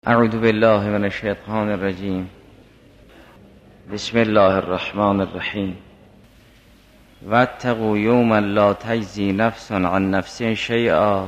اعوذ بالله من الشیطان الرجیم. بسم الله الرحمن الرحیم. واتقوا یوما لا تجزی نفس عن نفس شیئا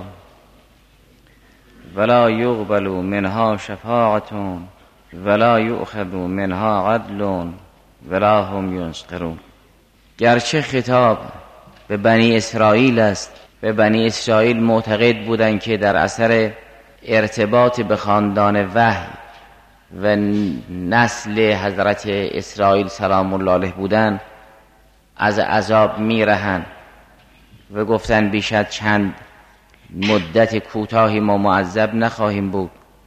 ولا یقبل منها شفاعة ولا یؤخذ منها عدل ولا هم ینصرون. گرچه خطاب به بنی اسرائیل است، به بنی اسرائیل معتقد بودند که در اثر ارتباط به خاندان وحی و نسل حضرت اسرائیل سلام الله علیه بودن از عذاب میرهن و گفتن بیش از چند مدت کوتاهی ما معذب نخواهیم بود.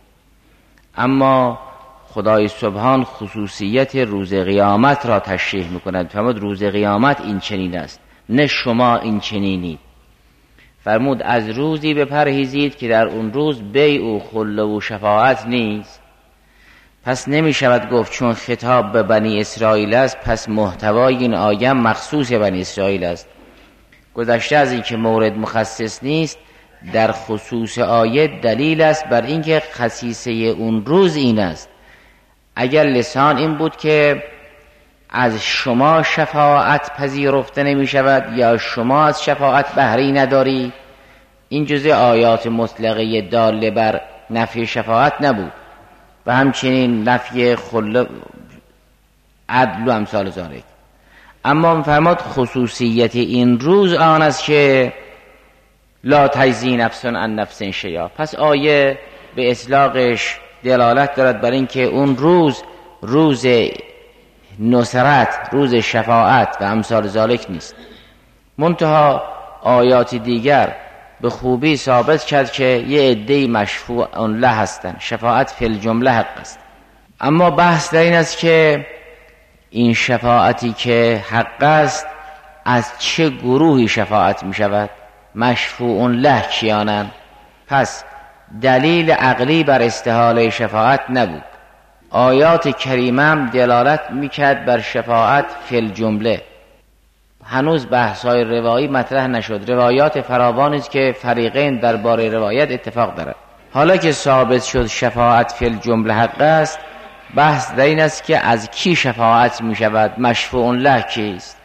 اما خدای سبحان خصوصیت روز قیامت را تشریح میکند. فرمود روز قیامت این چنین است، نه شما این چنینید. فرمود از روزی بپرهیزید که در اون روز بیع و خله و شفاعت نیست. پس نمی شود گفت چون خطاب به بنی اسرائیل است پس محتوای این آیه مخصوص بنی اسرائیل است. گذشته از این که مورد مخصص نیست، در خصوص آیه دلیل است بر اینکه خصیصه اون روز این است. اگر لسان این بود که از شما شفاعت پذیرفته نمی شود یا شما از شفاعت بهره نداری، این جزء آیات مطلقه داله بر نفی شفاعت نبود و همچنین نفی خلق عدل و امثال ذالک. اما فرمود خصوصیت این روز آن است که لا تجزی نفس عن نفس شیئا. پس آیه به اطلاقش دلالت دارد بر اینکه اون روز نصرت، روز شفاعت و امثال ذالک نیست. منتها آیات دیگر به خوبی ثابت کرد که یه عده‌ای مشفوع له هستند، شفاعت فی الجمله حق است. اما بحث در این است که این شفاعتی که حق است از چه گروهی شفاعت می شود؟ مشفوع له کیانند؟ پس دلیل عقلی بر استحاله شفاعت نبود. آیات کریمه هم دلالت میکرد بر شفاعت فی الجمله. هنوز بحث‌های روایی مطرح نشد. روایات فراوانی است که فریقین درباره روایت اتفاق دارند. حالا که ثابت شد شفاعت فی الجمله حق است، بحث در این است که از کی شفاعت میشود؟ مشفوع له کیست؟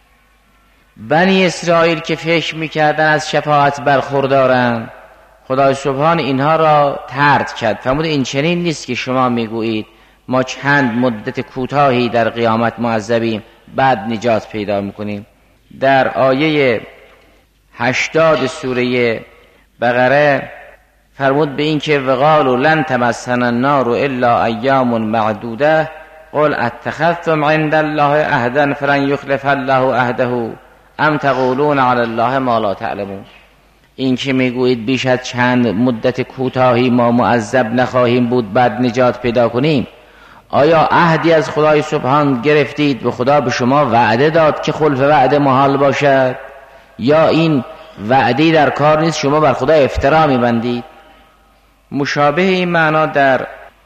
بنی اسرائیل که فکر میکردن از شفاعت برخوردارند، خدای سبحان اینها را طرد کرد. فرمود این چنین نیست که شما میگویید ما چند مدت کوتاهی در قیامت معذبیم بعد نجات پیدا میکنیم. در آیه 80 سوره بقره فرمود به این که وقالوا لن تمسنا النار الا ایام معدوده قل اتخذتم عند الله عهدا فلن یخلف الله عهده ام تقولون علی الله ما لا تعلمون. این که میگویید بیش از چند مدت کوتاهی ما معذب نخواهیم بود بعد نجات پیدا کنیم، آیا عهدی از خدای سبحان گرفتید و خدا به شما وعده داد که خلف وعده محال باشد، یا این وعدی در کار نیست شما بر خدا افترا میبندید؟ مشابه این معنا در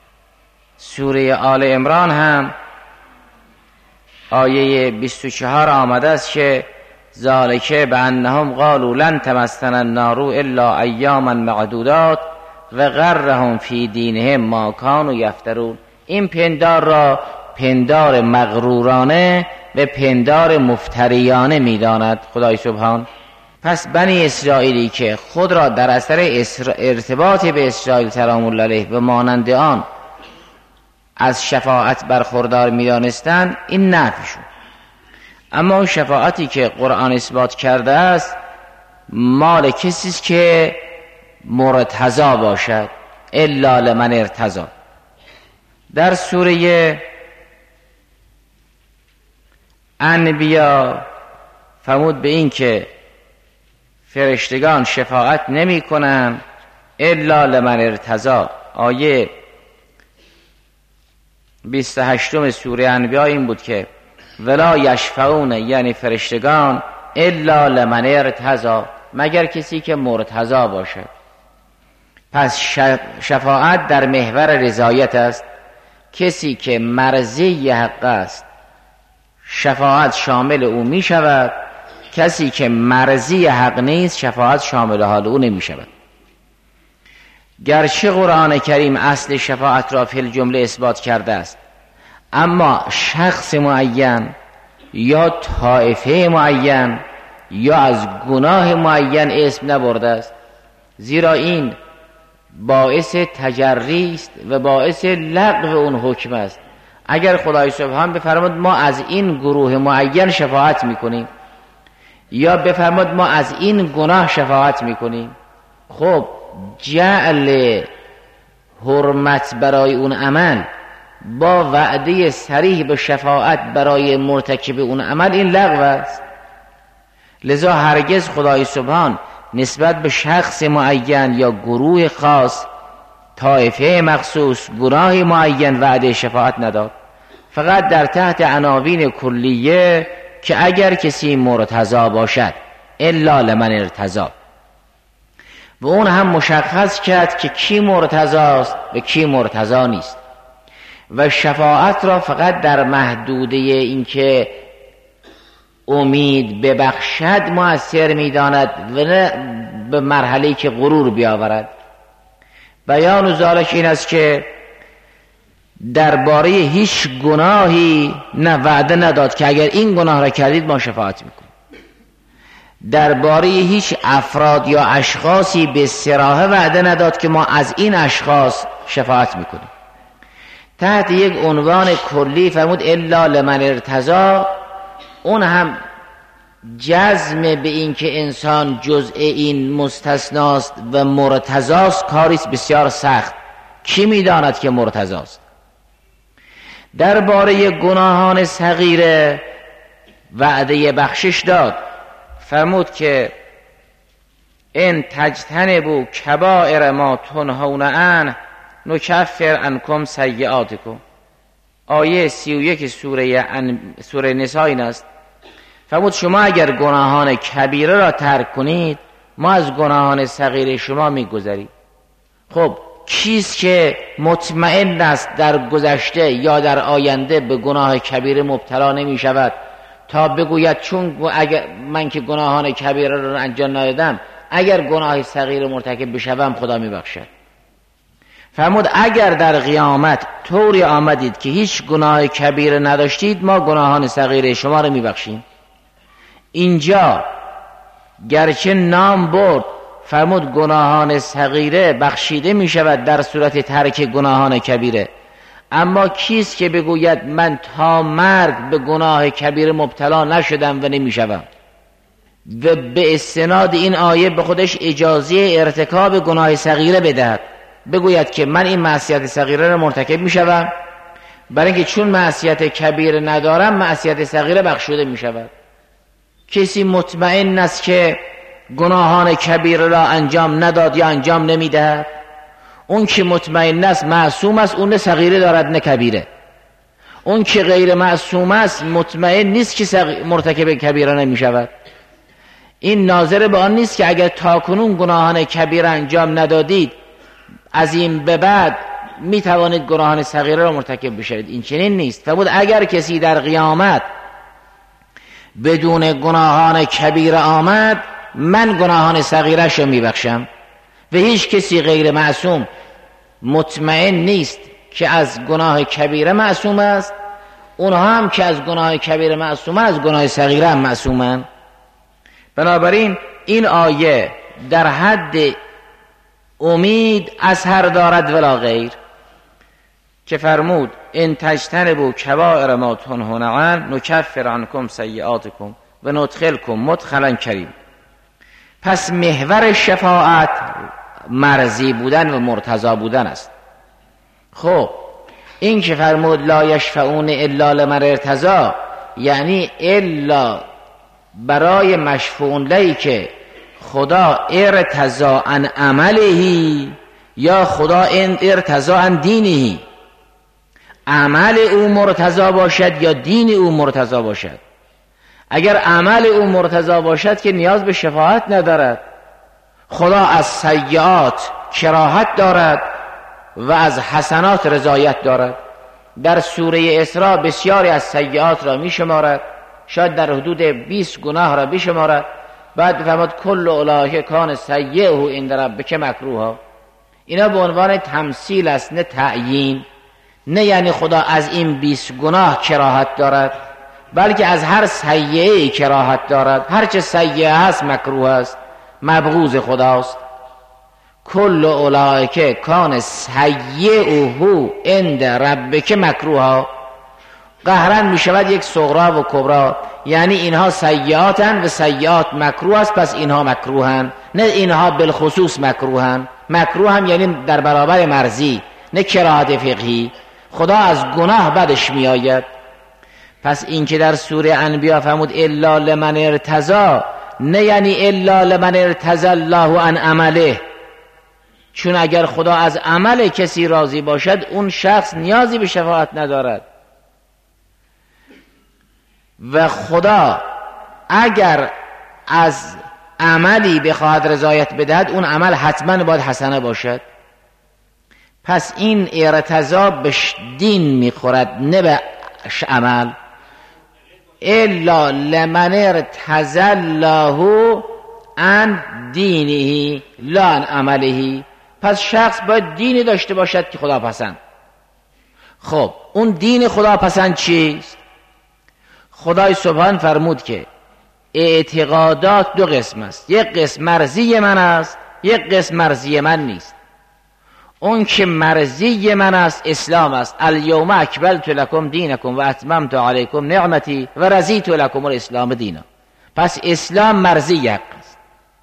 سوره آل عمران هم آیه 24 آمده است که ذالک بانهم قالوا لن تمسنا النار الا ایاما معدودات و غرهم فی دینهم ما کانوا یفترون. این پندار را پندار مغرورانه و پندار مفتریانه میداند خدای سبحان. پس بنی اسرائیلی که خود را در اثر ارتباط به اسرائیل سلام الله علیه و مانند آن از شفاعت برخوردار میدانستند، این نفیشون. اما شفاعتی که قرآن اثبات کرده است مال کسی است که مرتضی باشد، الا لمن ارتضی. در سوره انبیا فرمود به این که فرشتگان شفاعت نمی کنند الا لمن ارتضی. آیه 28 سوره انبیا این بود که ولا یشفعون، یعنی فرشتگان، الا لمن ارتضی، مگر کسی که مرتضی باشد. پس شفاعت در محور رضایت است. کسی که مرضی حق است شفاعت شامل او می شود، کسی که مرضی حق نیست شفاعت شامل حال او نمی شود. گرچه قرآن کریم اصل شفاعت را فی الجمله اثبات کرده است، اما شخص معین یا طایفه معین یا از گناه معین اسم نبرده است، زیرا این باعث تجری است و باعث لغو اون حکم است. اگر خدای سبحان بفرماد ما از این گروه معین شفاعت میکنیم یا بفرماد ما از این گناه شفاعت میکنیم، خب جعل حرمت برای اون عمل با وعده صریح به شفاعت برای مرتکب اون عمل این لغو است. لذا هرگز خدای سبحان نسبت به شخص معین یا گروه خاص، طایفه مخصوص، گناه معین وعده شفاعت نداد، فقط در تحت عناوین کلیه که اگر کسی مرتضی باشد الا لمن ارتضی، و اون هم مشخص کرد که کی مرتضی است و کی مرتضی نیست، و شفاعت را فقط در محدوده این که امید ببخشد مؤثر می‌داند و نه به مرحله‌ای که غرور بیاورد. بیان ذالک این است که درباره هیچ گناهی نه وعده نداد که اگر این گناه را کردید ما شفاعت میکنیم. درباره هیچ افراد یا اشخاصی به صراحه وعده نداد که ما از این اشخاص شفاعت میکنیم. تحت یک عنوان کلی فرمود الا لمن ارتضی، اون هم جزم به این که انسان جزء این مستثناست و مرتضاست کاریست بسیار سخت. کی میداند که مرتضاست؟ درباره گناهان صغیره وعده بخشش داد، فرمود که ان تجتنبوا کبائر ما تنهون عنه نکفر عنکم سیئاتکم. آیه 31 سوره نساء این است. فرمود شما اگر گناهان کبیره را ترک کنید ما از گناهان صغیره شما میگذریم. خب کیست که مطمئن است در گذشته یا در آینده به گناه کبیره مبتلا نمی شود تا بگوید چون اگر من که گناهان کبیره را انجام ندادم اگر گناه صغیر مرتکب بشوم خدا می بخشد؟ فرمود اگر در قیامت طوری آمدید که هیچ گناه کبیره نداشتید ما گناهان صغیره شما را می بخشیم. اینجا گرچه نام برد، فرمود گناهان صغیره بخشیده می شود در صورت ترک گناهان کبیره، اما کیست که بگوید من تا مرگ به گناه کبیره مبتلا نشدم و نمی شدم و به استناد این آیه به خودش اجازه ارتکاب گناه صغیره بدهد، بگوید که من این معصیت صغیره را مرتکب می شدم برای اینکه چون معصیت کبیره ندارم معصیت صغیره بخشوده می شود. کسی مطمئن است که گناهان کبیره را انجام نداد یا انجام نمیدهد؟ اون که مطمئن است معصوم است، اون نه صغیره دارد نه کبیره. اون که غیر معصوم است مطمئن نیست که مرتکب کبیره نمی شود. این ناظر به آن نیست که اگر تاکنون گناهان کبیره انجام ندادید از این به بعد می توانید گناهان صغیره را مرتکب بشوید. این چنین نیست. فرمود اگر کسی در قیامت بدون گناهان کبیره آمد من گناهان صغیرش رو میبخشم و هیچ کسی غیر معصوم مطمئن نیست که از گناه کبیره معصوم است. اونها هم که از گناه کبیره معصومن از گناه صغیره هم معصومن. بنابراین این آیه در حد امید اثر دارد ولا غیر، که فرمود ان تجتنبوا کبائر ما تنهون عنه نکفر عنکم سیئاتکم و ندخلکم مدخلا کریم. پس محور شفاعت مرضی بودن و مرتضی بودن است. خب این که فرمود لا یشفعون الا لمن ارتضی یعنی الا برای مشفوعون لی که خدا ارتضی عن عمله یا خدا ارتضی عن دینه، عمل او مرتضی باشد یا دین او مرتضی باشد. اگر عمل او مرتضی باشد که نیاز به شفاعت ندارد. خدا از سیئات کراهت دارد و از حسنات رضایت دارد. در سوره اسراء بسیاری از سیئات را می شمارد، شاید در حدود 20 گناه را بشمارد. بعد فرمود کل اولئک کان سیئه عند ربک مکروها، اینا به عنوان تمثیل است، نه تعیین. نه یعنی خدا از این 20 گناه کراهت دارد، بلکه از هر سیئه‌ای کراهت دارد. هر چه سیئه هست مکروه است، مبغوض خداست. کل اولئک کان سیئه عند ربک مکروها. قهرن می شود یک صغرا و کبرا، یعنی اینها سیئاتن و سیئات مکروه است، پس اینها مکروهن. نه اینها بالخصوص مکروهن. مکروه هم یعنی در برابر مرضی، نه کراهت فقهی. خدا از گناه بدش می آید. پس این که در سوره انبیاء فرمود الا لمن ارتضی، نه یعنی الا لمن ارتضی الله عن عمله، چون اگر خدا از عمل کسی راضی باشد اون شخص نیازی به شفاعت ندارد. و خدا اگر از عملی بخواهد رضایت بدهد اون عمل حتما باید حسنه باشد. پس این ارتضا به دین میخورد نه به عمل. الا لمن ارتضی الله عن دینه لا عن عمله. پس شخص باید دینی داشته باشد که خدا پسند. خب اون دین خدا پسند چیست؟ خدای سبحان فرمود که اعتقادات دو قسم است، یک قسم مرضی من است، یک قسم مرضی من نیست. اون که مرضی من است اسلام است. الیوم اکملت لکم دینکم و اتممت علیکم نعمتی و رضیت لکم الاسلام دینا. پس اسلام مرضی حق است.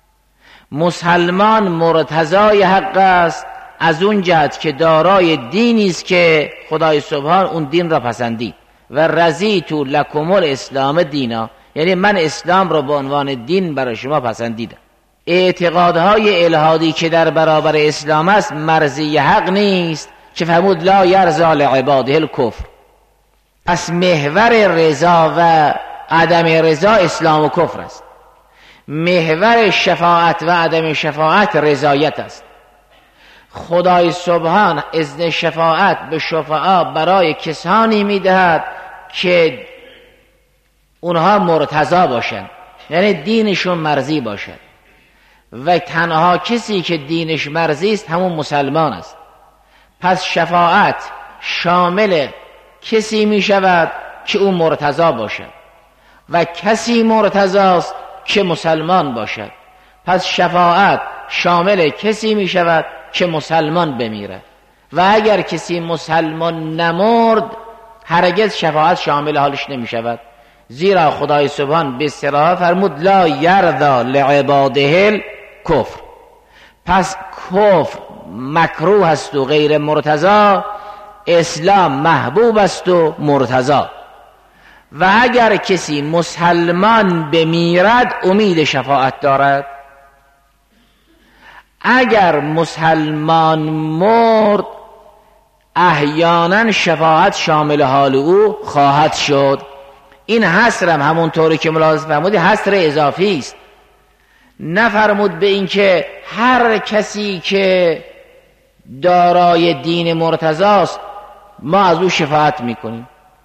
مسلمان مرتضای حق است از اون جهت که دارای دینی است که خدای سبحان اون دین را پسندید. و رضیت لکم الاسلام دینا، یعنی من اسلام را به عنوان دین برای شما پسندیدم. اعتقادهای الهادی که در برابر اسلام است مرضی حق نیست، که فرمود لا یرضی لعباده الکفر. پس محور رضا و عدم رضا اسلام و کفر است. محور شفاعت و عدم شفاعت رضایت است. خدای سبحان اذن شفاعت به شفعا برای کسانی میدهد که اونها مرتضی باشند، یعنی دینشون مرضی باشد. و تنها کسی که دینش مرضی است همون مسلمان است. پس شفاعت شامل کسی می شود که او مرتضی باشد و کسی مرتضی است که مسلمان باشد. پس شفاعت شامل کسی می شود که مسلمان بمیرد، و اگر کسی مسلمان نمرد هرگز شفاعت شامل حالش نمی شود. زیرا خدای سبحان به صراحت فرمود لا یرضی لعباده الکفر. پس کفر مکروه است و غیر مرتضی، اسلام محبوب است و مرتضی. و اگر کسی مسلمان بمیرد امید شفاعت دارد. اگر مسلمان مرد احیانا شفاعت شامل حال او خواهد شد. این حصر هم همونطوری که ملاحظه فرمودی حصر اضافی است، نفرمود به این که هر کسی که دارای دین مرتضی است ما از او شفاعت میکنیم.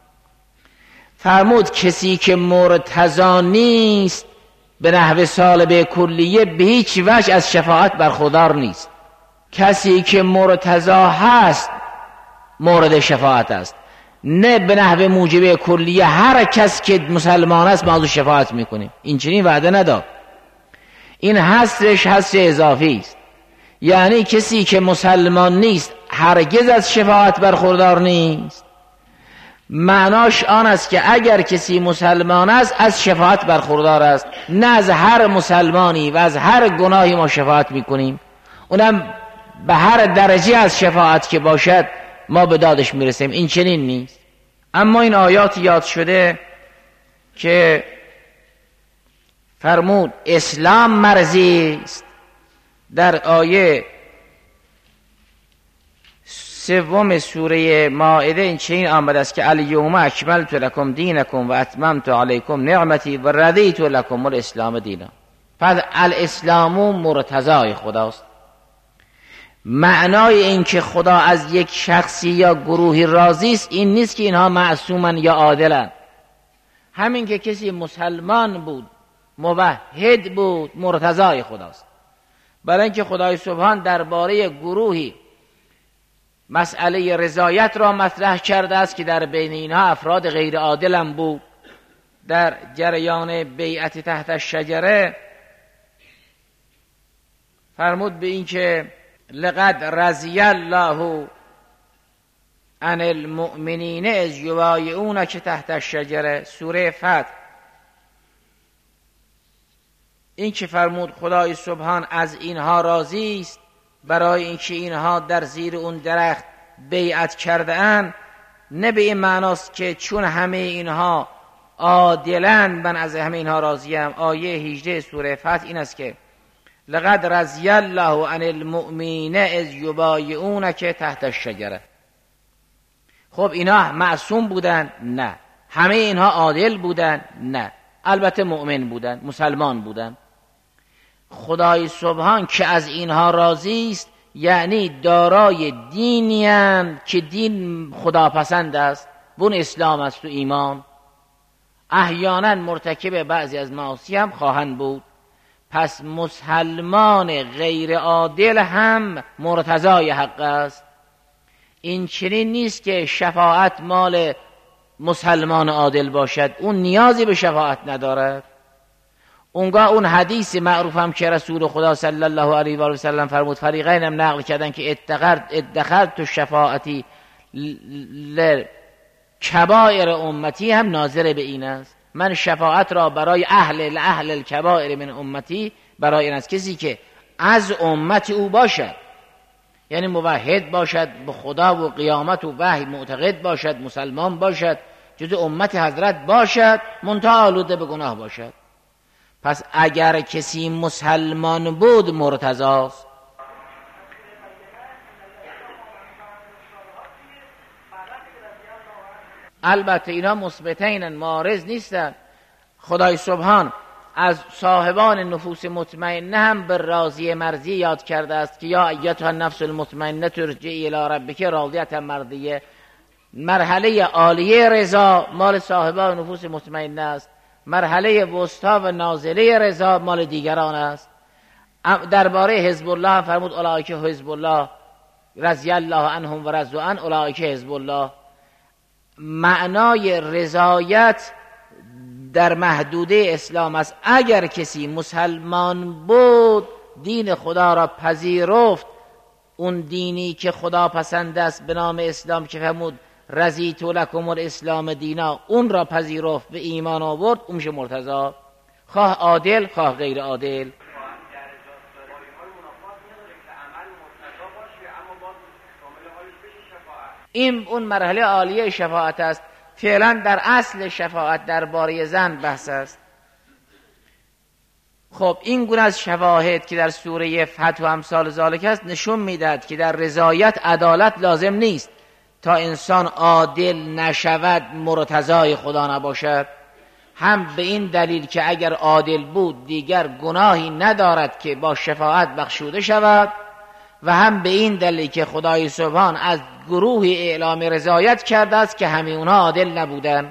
فرمود کسی که مرتضی نیست به نحو سالبه کلیه به هیچ وجه از شفاعت برخوردار نیست. کسی که مرتضی هست مورد شفاعت است، نه به نحو موجبه کلیه هر کس که مسلمان است ما از او شفاعت میکنیم. این چنین وعده نداد. این حصرش حصر اضافی است، یعنی کسی که مسلمان نیست هرگز از شفاعت برخوردار نیست. معناش آن است که اگر کسی مسلمان است از شفاعت برخوردار است، نه از هر مسلمانی و از هر گناهی ما شفاعت میکنیم. اونم به هر درجه از شفاعت که باشد ما به دادش میرسیم. این چنین نیست. اما این آیات یاد شده که فرمود اسلام مرضی است. در آیه 3 سوره مائده این چنین آمده است که الیوم اکملت لکم دینکم و اتممت علیکم نعمتی و رضیت لکم الاسلام دینا. پس الاسلام مرتضای خداست. معنای این که خدا از یک شخصی یا گروهی راضی است این نیست که اینها معصومن یا عادلن. همین که کسی مسلمان بود موحد بود مرتضای خداست. برای اینکه خدای سبحان درباره گروهی مسئله رضایت را مطرح کرده است که در بین اینها افراد غیر عادل هم بود. در جریان بیعت تحت الشجره فرمود به این که لقد رضی الله عن المؤمنین اذ یبایعونک تحت الشجره، سوره فتح. این که فرمود خدای سبحان از اینها راضی است برای اینکه اینها در زیر اون درخت بیعت کرده اند، نه به این معناست که چون همه اینها عادلن من از همه اینها راضیم. آیه 18 سوره فتح این است که لقد رضی الله عن المؤمنین اذ یبایعونک تحت الشجره. خب اینا معصوم بودن؟ نه. همه اینها عادل بودن؟ نه. البته مؤمن بودن، مسلمان بودن. خدای سبحان که از اینها راضی است یعنی دارای دینی اند که دین خداپسند است، بون اسلام است و ایمان. احیانا مرتکب بعضی از معاصی هم خواهند بود. پس مسلمان غیر عادل هم مرتضای حق است. این چنین نیست که شفاعت مال مسلمان عادل باشد، اون نیازی به شفاعت ندارد. اونگاه اون حدیث معروف هم که رسول خدا صلی الله علیه و سلم فرمود، فریقین هم نقل کردن که ادخرت شفاعتی لکبائر امتی، هم ناظر به این است. من شفاعت را برای اهل الکبائر من امتی، برای این است کسی که از امت او باشد، یعنی موحد باشد به خدا و قیامت و وحی معتقد باشد، مسلمان باشد، جز امت حضرت باشد، منتها آلوده به گناه باشد. پس اگر کسی مسلمان بود مرتضاست. البته اینا مثبتین، معارض نیستن. خدای سبحان از صاحبان نفوس مطمئنه هم به راضی مرضی یاد کرده است که یا ایتها النفس المطمئنه ترجعی الی ربک راضیة مرضیه. مرحله عالیه رضا مال صاحبان نفوس مطمئنه است، مرحله وسطا و نازله رضا مال دیگران است. درباره حزب الله فرمود اولئک حزب الله رضی الله عنهم و رضوا عنه اولئک حزب الله. معنای رضایت در محدوده اسلام است. اگر کسی مسلمان بود، دین خدا را پذیرفت، اون دینی که خدا پسند است به نام اسلام که فرمود رضیت لکم الاسلام دینا، اون را پذیرفت به ایمان آورد، اون میشه مرتضی، خواه عادل خواه غیر عادل. این اون مرحله عالیه شفاعت است. فعلا در اصل شفاعت درباره زن بحث است. خب این گونه از شواهد که در سوره فتح و امثال ذالک است نشون میدهد که در رضایت عدالت لازم نیست. تا انسان عادل نشود مرتضای خدا نباشد. هم به این دلیل که اگر عادل بود دیگر گناهی ندارد که با شفاعت بخشوده شود، و هم به این دلیل که خدای سبحان از گروهی اعلام رضایت کرده است که همه اونها عادل نبودن.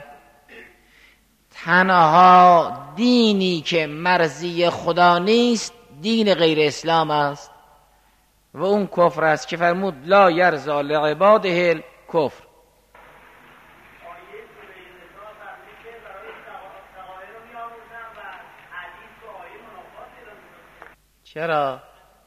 تنها دینی که مرضی خدا نیست دین غیر اسلام است و اون کفر است که فرمود لا یرضی لعباده الکفر. چرا؟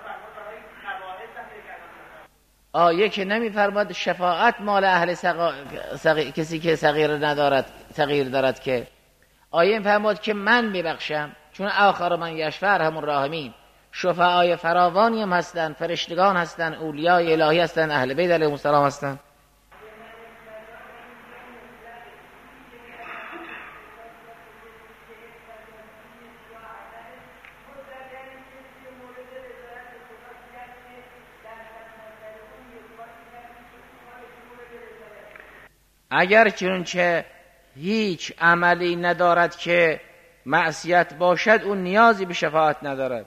آیه که نمی‌فرماد شفاعت مال اهل کسی که صغیر دارد که آیه فرمود که من میبخشم، چون آخر من یشفع ارحم الراحمین. شفعای فراوانی هم هستن، فرشتگان هستن، اولیای الهی هستن، اهل بیت علیهم السلام هستن. اگر چنانچه هیچ عملی ندارد که معصیت باشد اون نیازی به شفاعت ندارد.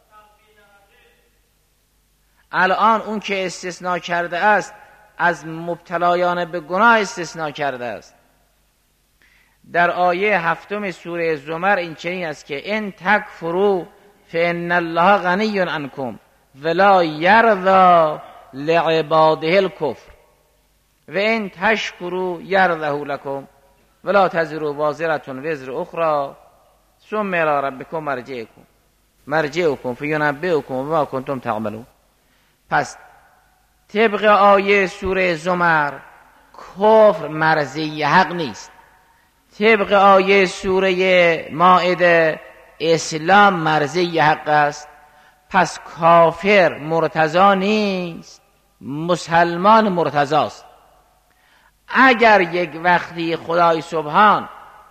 الان اون که استثناء کرده است از مبتلایان به گناه استثناء کرده است. در آیه 7 سوره زمر این چنین است که ان تکفروا فان الله غنی عنکم ولا یرضا لعباده الکفر و این تشکروا یرضه لکم ولا تزر وازرة وزر اخرى ثم الی ربکم مرجعکم فینبئکم بما کنتم تعملون. پس طبق آیه سوره زمر کفر مرضی حق نیست. طبق آیه سوره مائده اسلام مرضی حق است. پس کافر مرتضی نیست، مسلمان مرتضی است. اگر یک وقتی خدای سبحان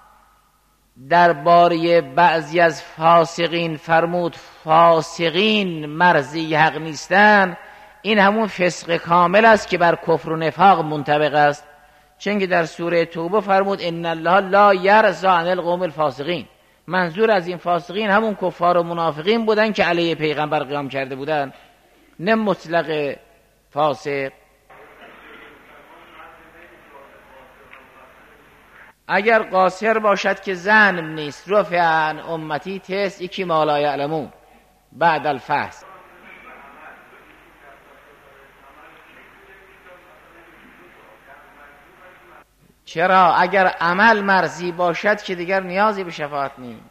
درباره بعضی از فاسقین فرمود فاسقین مرضی حق نیستند، این همون فسق کامل است که بر کفر و نفاق منطبق است. چون که در سوره توبه فرمود ان الله لا یرضی عن القوم الفاسقین. منظور از این فاسقین همون کفار و منافقین بودن که علیه پیغمبر قیام کرده بودن، نه مطلق فاسق. اگر قاصر باشد که زن نیست، رفع عن امتی تست یکی ما لا یعلمون بعد الفحص. چرا؟ اگر عمل مرضی باشد که دیگر نیازی به شفاعت نیست.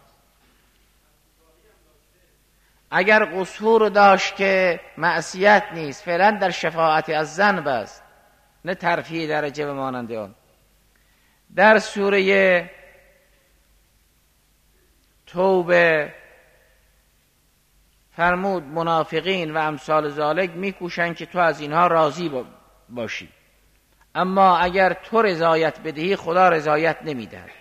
اگر قصور داشت که معصیت نیست، فعلا در شفاعت از زن بس، نه ترفیع درجه به مانند آن. در سوره توبه فرمود منافقین و امثال ذالک میکوشند که تو از اینها راضی باشی، اما اگر تو رضایت بدهی خدا رضایت نمیدهد.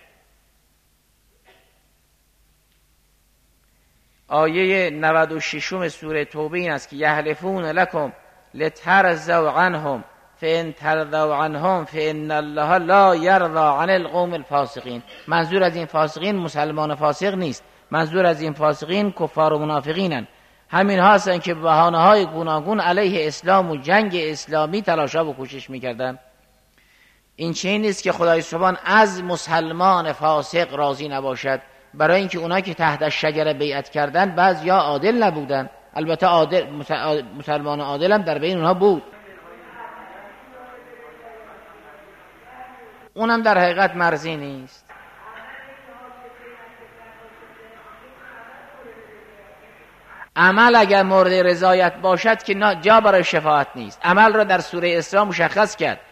آیه 96 سوره توبه این است که یحلفون لکم لترضوا عنهم فان ترضوا عنهم فان الله لا یرضی عن القوم الفاسقین. منظور از این فاسقین مسلمان فاسق نیست، منظور از این فاسقین کفار و منافقینن. همین هستن که بهانه های گوناگون علیه اسلام و جنگ اسلامی تلاشا و کوشش میکردن. این چنین نیست که خدای سبحان از مسلمان فاسق راضی نباشد، برای اینکه اونا که تحت شجره بیعت کردن بعضیا عادل نبودن. البته مسلمان عادل هم در بین اونها بود، اونم در حقیقت مرضی نیست. عمل اگر مورد رضایت باشد که جا برای شفاعت نیست. عمل را در سوره اسراء مشخص کرد،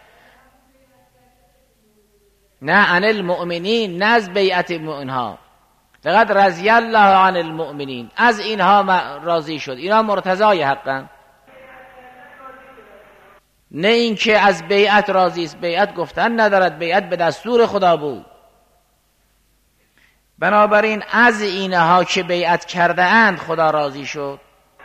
نه عن المؤمنین، نه از بیعت اینها، فقط رضی الله عن المؤمنین، از اینها راضی شد، اینها مرتضای حقن. نه اینکه از بیعت راضی است، بیعت گفتن ندارد، بیعت به دستور خدا بود. بنابراین از اینها که بیعت کرده اند خدا راضی شد.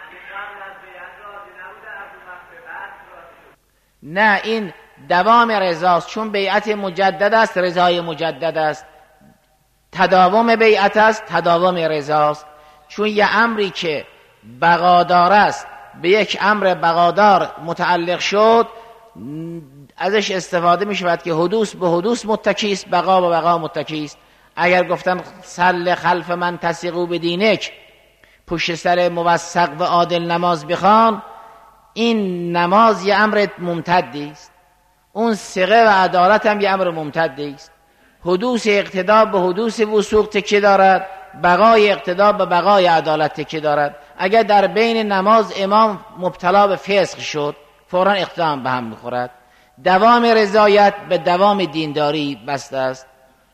نه، این دوام رضاست، چون بیعت مجدد است، رضای مجدد است. تداوم بیعت است، تداوم رضاست. چون یه امری که بقادار است به یک امر بقادار متعلق شد، ازش استفاده می شود که حدوث به حدوث متکی است، بقا به بقا متکی است. اگر گفتن صل خلف من تسیقو بدینک، پشت سر موثق و عادل نماز بخوان، این نماز یه امر ممتدی است، اون ثقه و عدالت هم یه امر ممتدی است. حدوث اقتدا به حدوث وثوق تکیه دارد، بقای اقتدا به بقای عدالت تکیه دارد. اگر در بین نماز امام مبتلا به فسق شد، فوراً اقتدا هم به هم میخورد. دوام رضایت به دوام دینداری بسته است.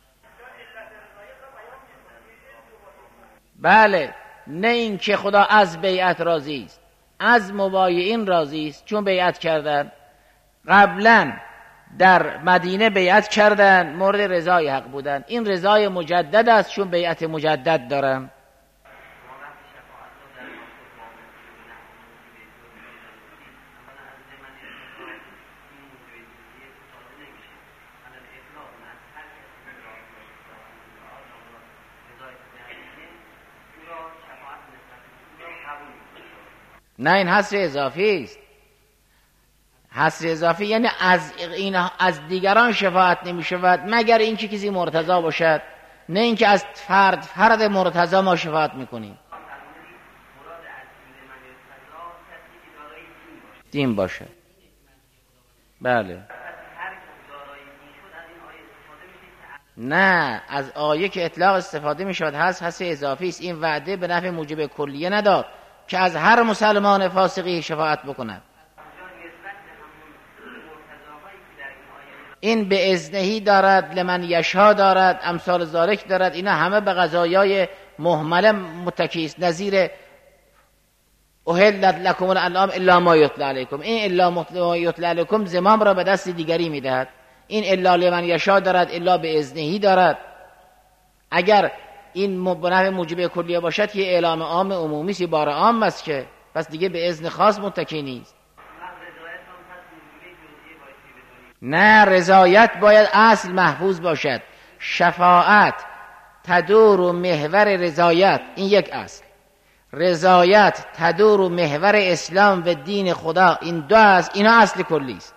بله، نه این که خدا از بیعت راضی است، از مبایعین راضی است، چون بیعت کردن. قبلا در مدینه بیعت کردن، مورد رضای حق بودن. این رضای مجدد است، چون بیعت مجدد دارم. نه، این حصر اضافی است. حصر اضافی یعنی از دیگران شفاعت نمی شود مگر اینکه کسی مرتضی باشد، نه اینکه از فرد مرتضی ما شفاعت میکنیم. دین باشه. بله. نه، از آیه که اطلاق استفاده می شود هست اضافی است. این وعده به نفع موجب کلیه نداد که از هر مسلمان فاسقی شفاعت بکند. این به اذنهی دارد، لمن یشا دارد، امثال ذالک دارد. اینا همه به قضایای مهمله متکی است. نظیر احلت لکم الانعام الا ما یتلی علیکم. این الا ما یتلی علیکم زمام را به دست دیگری میدهد. این الا لمن یشا دارد، الا به اذنهی دارد. اگر این به موجب کلیه باشد که اعلام عام عمومی سی بار عام است، که پس دیگه به اذن خاص متکی نیست. نه، رضایت باید اصل محفوظ باشد. شفاعت تدور محور رضایت، این یک اصل. رضایت تدور محور اسلام و دین خدا، این دو است. اینا اصل کلی است.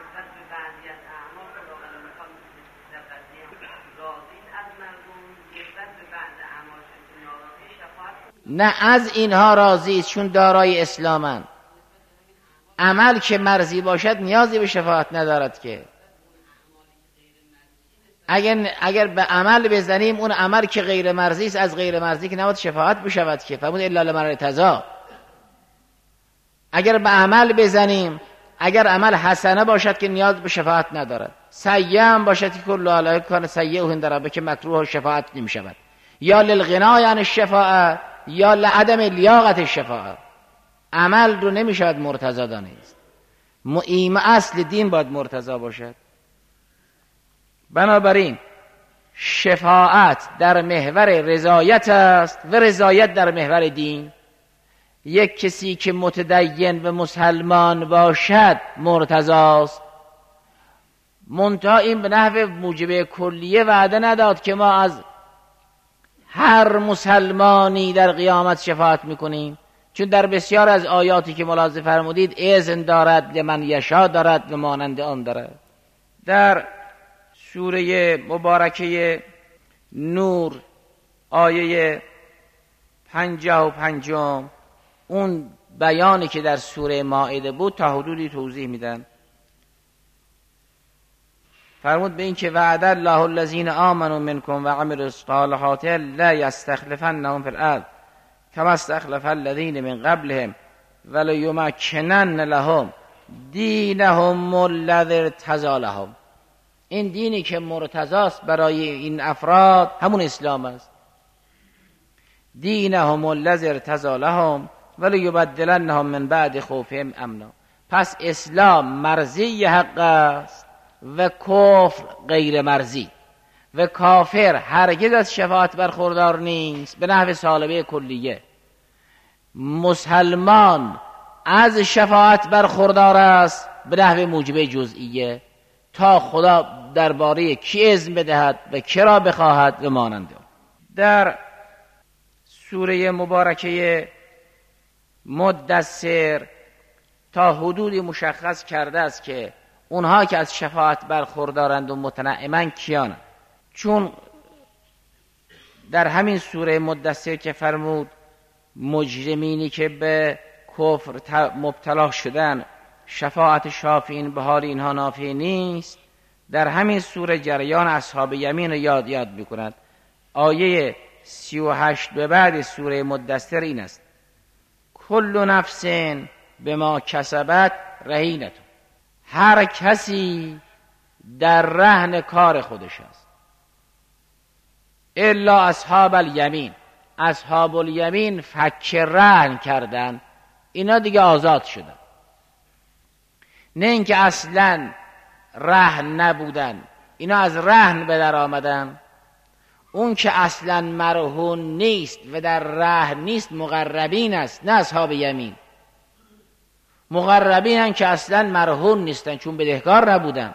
نه، از اینها راضی است چون دارای اسلامند. عمل که مرضی باشد نیازی به شفاعت ندارد که. اگر به عمل بزنیم اون عمل که غیر مرضی است، از غیر مرضی که نباید شفاعت بشود که. فرمود الا لمن ارتضی. اگر به عمل بزنیم، اگر عمل حسنه باشد که نیاز به شفاعت ندارد. سیئه هم باشد که کل علیه کان سیئه عند ربک مکروه، شفاعت نمی شود. یا للغنا یعنی الشفاعه، یا لعدم لیاقت الشفاعه. عمل رو نمی شود مرتضی دانست. اصل دین باید مرتضی باشد. بنابراین شفاعت در محور رضایت است و رضایت در محور دین. یک کسی که متدین و مسلمان باشد مرتضی است. منتها این به نحو موجب کلیه وعده نداد که ما از هر مسلمانی در قیامت شفاعت میکنیم، چون در بسیار از آیاتی که ملاحظه فرمودید اذن دارد، لمن یشا دارد و مانند آن دارد. در سوره مبارکه نور آیه 55 اون بیانی که در سوره مائده بود تا حدودی توضیح میدن. فرمود به این که وعد الله الذین آمنوا منکم و عملوا الصالحات لا یستخلفنهم فی الارض کما استخلف الذین من قبلهم ولیمکنن لهم دینهم الذی ارتضی لهم. این دینی که مرتضی است برای این افراد همون اسلام است. دینهم الذی ارتضی لهم ولیبدلنهم من بعد خوفهم امنا. پس اسلام مرضی حق است و کفر غیر مرضی، و کافر هرگز از شفاعت برخوردار نیست به نحو سالبه کلیه. مسلمان از شفاعت برخوردار است به نحو موجبه جزئیه، تا خدا درباره کی اذن بدهد و کی را بخواهد و مانند. در سوره مبارکه مدثر تا حدودی مشخص کرده است که اونها که از شفاعت برخوردارند و متنعمن کیانند. چون در همین سوره مدثر که فرمود مجرمینی که به کفر مبتلا شدن شفاعت شافعین به حال اینها نافع نیست، در همین سوره جریان اصحاب یمین رو یاد میکند. آیه 38 به بعد سوره مدثر این است: کل نفس بما کسبت رهینه. هر کسی در رهن کار خودش است، الا اصحاب الیمین. اصحاب الیمین فک رهن کردن، اینا دیگه آزاد شدن. نه اینکه اصلا رهن نبودن، اینا از رهن به در آمدن. اون که اصلا مرهون نیست و در رهن نیست مقربین است، نه اصحاب یمین. مقربین هم که اصلا مرهون نیستن چون بدهکار نبودن.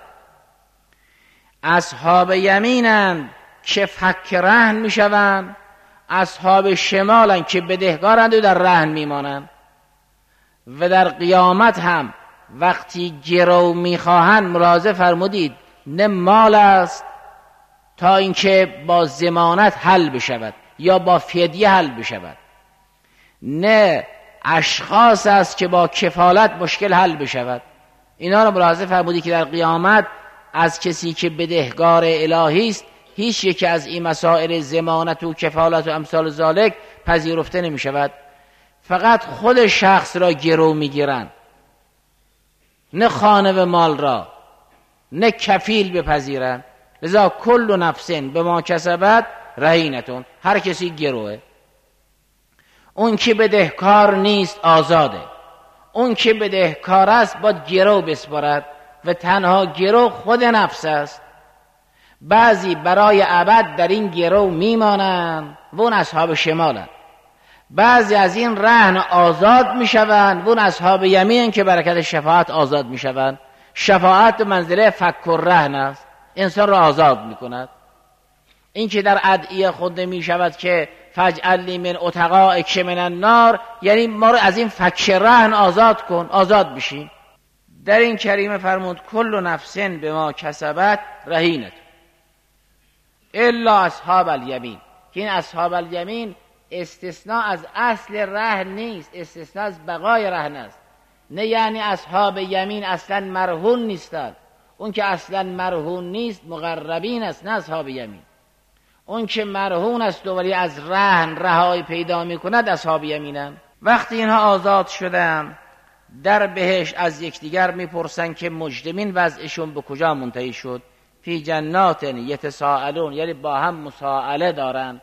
اصحاب یمینن که فک رهن میشوند، اصحاب شمالن که بدهکارند و در رهن میمانند. و در قیامت هم وقتی گرو میخواهند، ملاحظه فرمودید نه مال است تا اینکه با ضمانت حل بشود یا با فدیه حل بشود، نه اشخاص است که با کفالت مشکل حل بشود. اینا رو ملاحظه فرمودی که در قیامت از کسی که بدهکار الهی است هیچ یکی از این مسائل ضمانت و کفالت و امثال ذالک پذیرفته نمی شود. فقط خود شخص را گرو می گیرند، نه خانه و مال را، نه کفیل بپذیرند. لذا کل نفس بما کسبت رهینتون، هر کسی گروه. اون که بدهکار نیست آزاده، اون که بدهکار است باید گرو بسپارد و تنها گرو خود نفس است. بعضی برای ابد در این گرو میمانند و اون اصحاب شمالند، بعضی از این رهن آزاد میشوند و اون اصحاب یمین که برکت شفاعت آزاد میشوند. شفاعت منزله فک الرهن است، انسان را آزاد میکند. این که در ادعیه خونده میشود که فاجعل لی من عتقائک من النار، یعنی ما رو از این فک رهن آزاد کن، آزاد بشیم. در این کریمه فرمود کل نفس بما کسبت رهینت الا اصحاب الیمین، که این اصحاب الیمین استثناء از اصل رهن نیست، استثناء از بقای رهن است. نه یعنی اصحاب یمین اصلا مرهون نیستند، اون که اصلا مرهون نیست مقربین است، نه اصحاب یمین. اون که مرهون است ولی از رهن رهایی پیدا می کند اصحاب یمینند. وقتی اینها آزاد شدند در بهشت از یکدیگر میپرسن که مجرمین وضعشون به کجا منتهی شد. فی جنات یتساءلون، یعنی با هم مساءله دارن،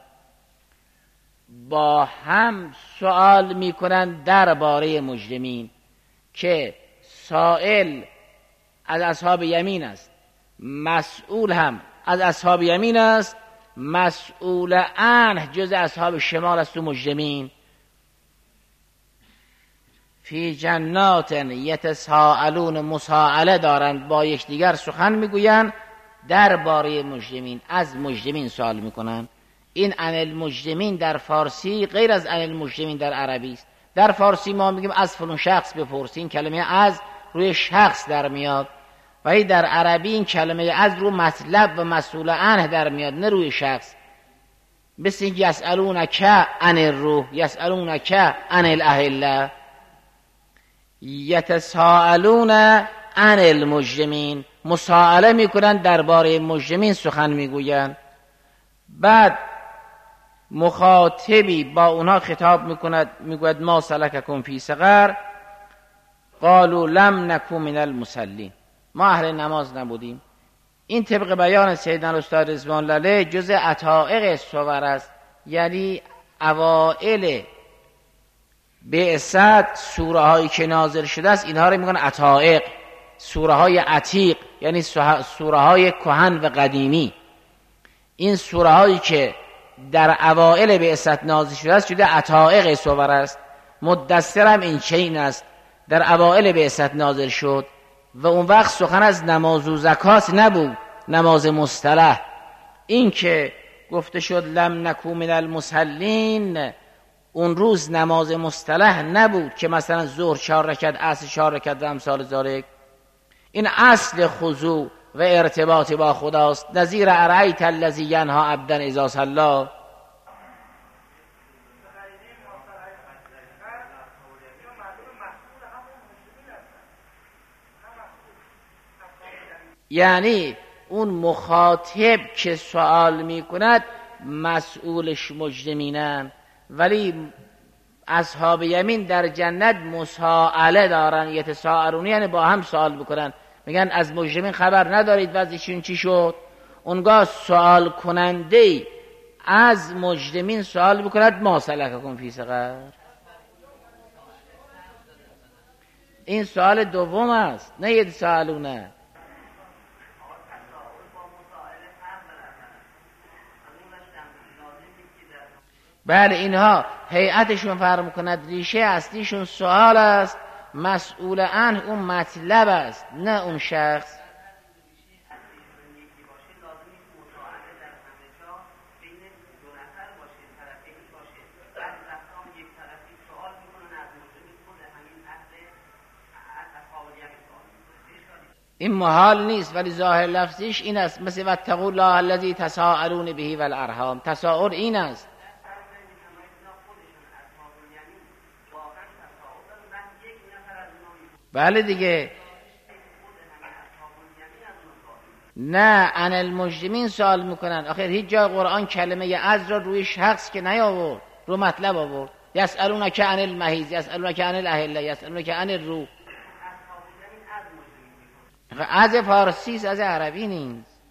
با هم سوال میکنن درباره مجرمین که سائل از اصحاب یمین است، مسئول هم از اصحاب یمین است، مسئول عنه جز اصحاب شمال است و مجرمین. فی جنات یتساءلون، مساءله دارند، با یکدیگر سخن میگویند درباره مجرمین، از مجرمین سوال میکنند. این عن المجرمین در فارسی غیر از عن المجرمین در عربی است. در فارسی ما میگیم از فلان شخص بپرسین، کلمه از روی شخص در میاد، ولی در عربی این کلمه از رو مطلب و مسئول عنه در میاد، نه روی شخص. مثل اینکه یسألونک عن الروح، یسألونک عن الاهله، یتساءلون عن المجرمین، مساءله میکنن درباره مجرمین سخن میگویند. بعد مخاطبی با اونها خطاب میکند، میگوید ما سلککم فی سقر، قالوا لم نکن من المصلین، ما اهل نماز نبودیم. این طبق بیان سیدنا استاد رضوان الله علیه جز عتائق صور است، یعنی اوائل بعثت سوره هایی که نازل شده است اینها رو میگن عتائق، سوره های عتیق، یعنی سوره های کهن و قدیمی. این سوره هایی که در اوائل بعثت نازل شده است جز عتائق صور است. مدثر هم این چنین است، در اوائل بعثت نازل شد و اون وقت سخن از نماز و زکات نبود، نماز مصطلح. این که گفته شد لم نکن من المصلین، اون روز نماز مصطلح نبود که مثلا ظهر 4 رکعت، عصر 4 رکعت و امثال ذالک. این اصل خضوع و ارتباط با خداست. نظیر ارایت الذی ینها عبدا اذا صلی. یعنی اون مخاطب که سوال می کند مسئولش مجرمینن، ولی اصحاب یمین در جنت مساءله دارن، یتساءلون، یعنی با هم سوال بکنن، میگن از مجرمین خبر ندارید وضعشون چی شد. اونگاه سوال کننده از مجرمین سوال بکند ما سلککم فی سقر. این سوال دوم است، نه یتساءلونه. بله اینها هیئتشون فرق میکند، ریشه اصلیشون سوال است، مسئول عنه اون مطلب است نه اون شخص. این محال نیست، ولی ظاهر لفظیش این است، مثل واتقوا الله الذی تساءلون به والارحام، تساؤل این است. بله دیگه. نه عن المجرمین سوال میکنن. آخر هیچ جای قرآن کلمه از را روی شخص که نیاورد، رو مطلب آورد. یسألونک عن المحیض، یسألونک عن الاهله، یسألونک عن الروح. از فارسی است، از عربی نیست.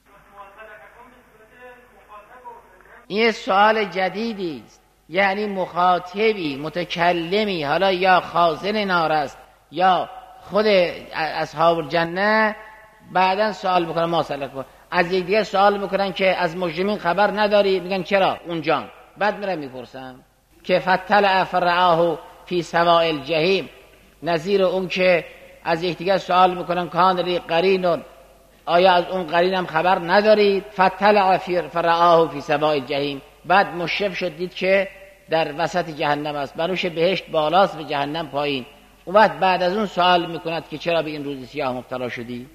این سوال جدیدی است، یعنی مخاطبی متکلمی، حالا یا خازن نار است یا خود اصحاب الجنه، بعدن سوال میکنن ما سلکون، از یک دیگه سوال میکنن که از مجرمین خبر نداری، میگن چرا اونجا. بعد میرن میپرسن که فطلع فرعاه فی سواء الجحیم، نظیر اون که از یک دیگه سوال میکنن کان لی قرین، آیا از اون قرینم خبر ندارید؟ فطلع فرعاه فی سواء الجحیم، بعد مشرف شد دید که در وسط جهنم است، بنوش بهشت بالاست و جهنم پایین. اون وقت بعد از اون سوال میکند که چرا به این روز سیاه مبتلا شدی؟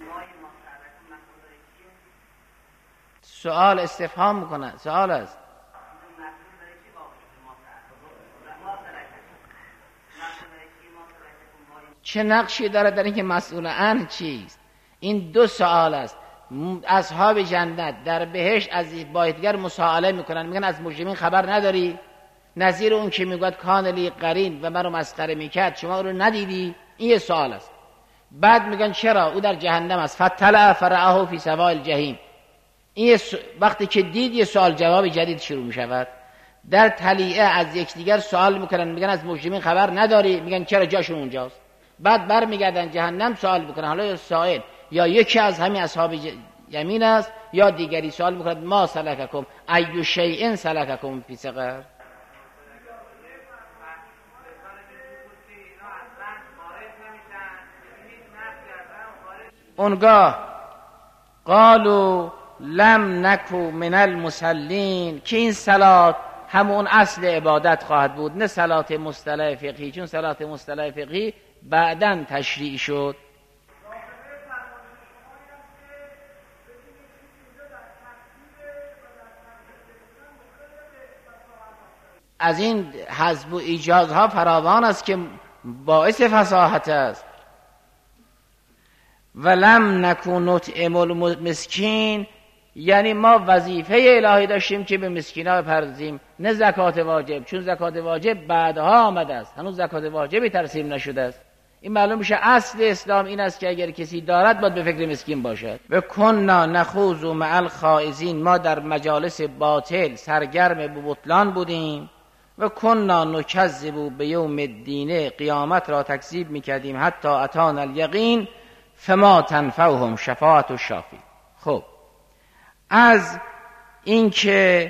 سوال استفهام میکنه، سوال است. چه نقشی داره در اینکه مسئول عن چیست؟ این دو سوال است. اصحاب جنت در بهشت از با دیگر مسائله میکنن، میگن از مجرمین خبر نداری؟ نظیر اون که میگوید کان لی قرین و منو مسخره میکرد، شما رو ندیدی؟ این یه سوال است. بعد میگن چرا او در جهنم است، فطلع فرعاه فی سواء الجحیم. این وقتی که دید یه سوال جواب جدید شروع میشود. در طلیعه از یکدیگر سوال میکنن، میگن از مجرمین خبر نداری؟ میگن چرا جاشون اونجاست. بعد برمیگردن جهنم سوال میکنن، حالا سائل یا یکی از همین اصحاب یمین است یا دیگری سوال میکند ما سلککم ای شیء سلککم فی سقر. اونگاه قالوا لم نکو من المصلین، که این صلات همون اصل عبادت خواهد بود، نه صلات مصطلح فقهی، چون صلات مصطلح فقهی بعداً تشریع شد. از این حذف و ایجازها فراوان است که باعث فصاحت است. ولم نکن نطعم المسکین، یعنی ما وظیفه الهی داشتیم که به مسکینا بپردازیم، نه زکات واجب، چون زکات واجب بعدها آمده است، هنوز زکات واجبی ترسیم نشده است. این معلوم میشه اصل اسلام این است که اگر کسی دارد باید به فکر مسکین باشد. و کنا نخوض مع الخائضین، ما در مجالس باطل سرگرم به بطلان بودیم. و کنا نکذب بیوم الدین، قیامت را تکذیب میکردیم، حتی اتانا الیقین فما تنفعهم شفاعت الشافی. خب از اینکه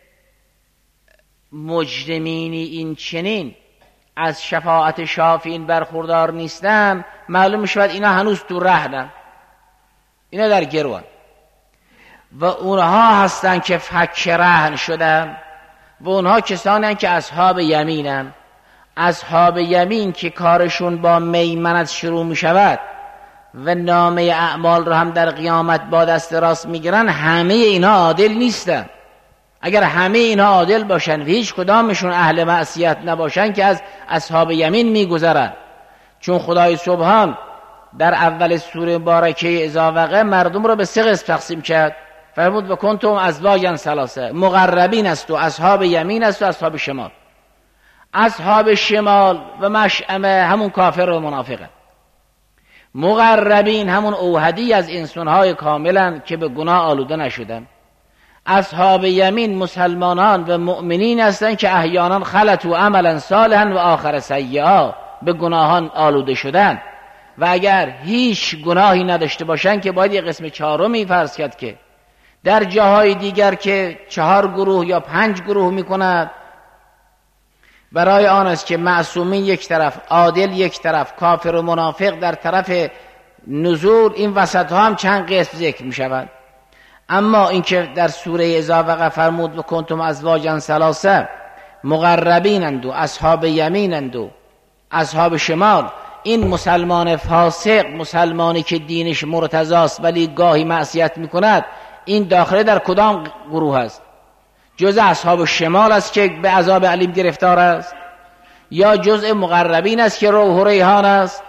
مجرمینی این چنین از شفاعت شافین برخوردار نیستن، معلوم شود اینا هنوز تو رهنن، اینا در گروان و اونها هستن که فک رهن شدن و اونها کسانی هستن که اصحاب یمینن. اصحاب یمین که کارشون با میمنت شروع می شود و نامه اعمال رو هم در قیامت با دست راست میگیرن، همه اینا عادل نیستن. اگر همه اینا عادل باشن و هیچ کدامشون اهل معصیت نباشن که از اصحاب یمین میگذرن. چون خدای سبحان در اول سوره مبارکه اذا وقع مردم رو به 3 قسم تقسیم کرد. فرمود و کنتم ازواجا ثلاثه، مقربین است و اصحاب یمین است و اصحاب شمال. اصحاب شمال و مشأمه همون کافر و منافقه، مقربین همون اوحدی از انسانهای کاملن که به گناه آلوده نشدن. اصحاب یمین مسلمانان و مؤمنین هستند که احیانا خلطوا عملا صالحا و آخر سیئا، به گناهان آلوده شدن و اگر هیچ گناهی نداشته باشن که باید یه قسم 4 فرض کرد که در جاهای دیگر که 4 گروه یا 5 گروه میکند، برای آن است که معصومین یک طرف، عادل یک طرف، کافر و منافق در طرف نزول. این وسط ها هم چند قسم ذکر می شود. اما اینکه در سوره اذا وقع فرمود و کنتم ازواجا ثلاثه، مقربینند و اصحاب یمینند و اصحاب شمال، این مسلمان فاسق، مسلمانی که دینش مرتضاست ولی گاهی معصیت می کند، این داخله در کدام گروه است؟ جزء اصحاب شمال است که به عذاب علیم گرفتار است، یا جزء مقربین است که روح و ریحان است،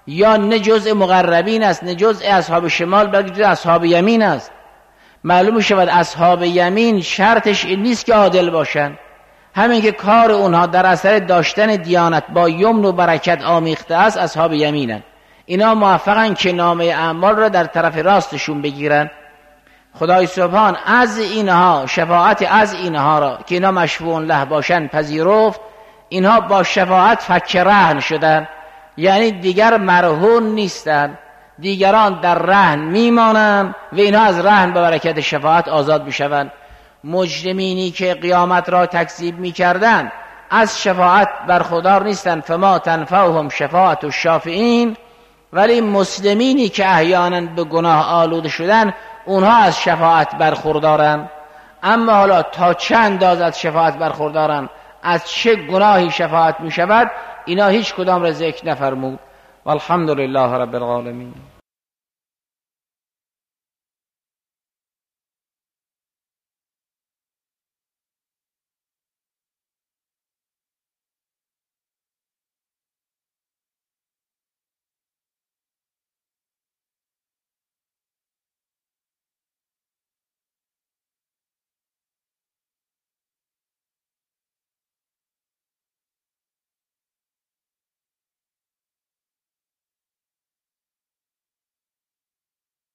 یا نه جزء مقربین است، نه جزء اصحاب شمال، بلکه جزء اصحاب یمین است. معلوم شود اصحاب یمین شرطش این نیست که عادل باشن، همین که کار اونها در اثر داشتن دیانت با یمن و برکت آمیخته است، اصحاب یمینن. اینا موفقن که نامه اعمال را در طرف راستشون بگیرن. خدای سبحان از اینها، شفاعت از اینها را که اینا مشفوعون له باشن پذیرفت. اینها با شفاعت فک رهن شدن، یعنی دیگر مرهون نیستن، دیگران در رهن میمانند و اینها از رهن به برکت شفاعت آزاد میشوند. مجرمینی که قیامت را تکذیب میکردند از شفاعت برخوردار نیستند، فما تنفعهم شفاعت الشافعین. ولی مسلمینی که احیانا به گناه آلوده شدن اونها از شفاعت برخوردارند. اما حالا تا چه اندازه از شفاعت برخوردارند، از چه گناهی شفاعت می شود، اینا هیچ کدام را ذکر نفرمود. والحمد لله رب العالمین.